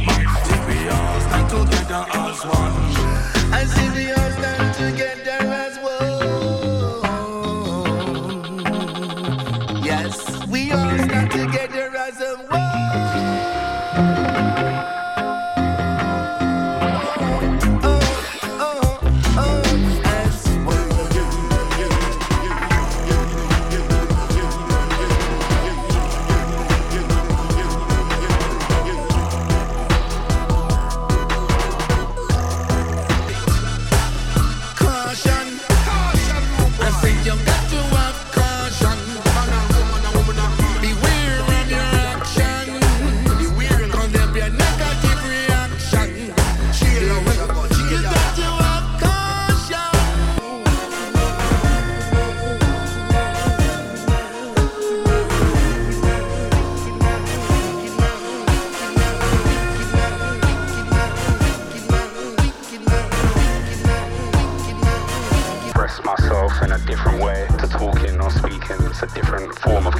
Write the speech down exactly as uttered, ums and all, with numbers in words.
mighty. We all stand together as one. I see we all stand together as one. Yes, we all stand together as a one. In a different way to talking or speaking. It's a different form of